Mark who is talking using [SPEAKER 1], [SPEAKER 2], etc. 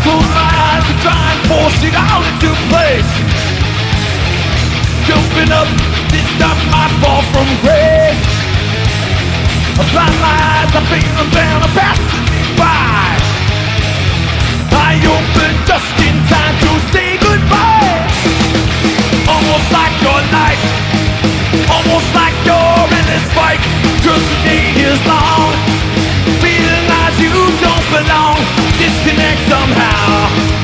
[SPEAKER 1] close my eyes and try and force it all into place. Jumping up, this time I fall from grace. I blind my eyes, I feel them down, I pass me by. I open just in time to say goodbye. Almost like your life, almost like your endless fight. Just the day is long, realize you don't belong. Disconnect somehow.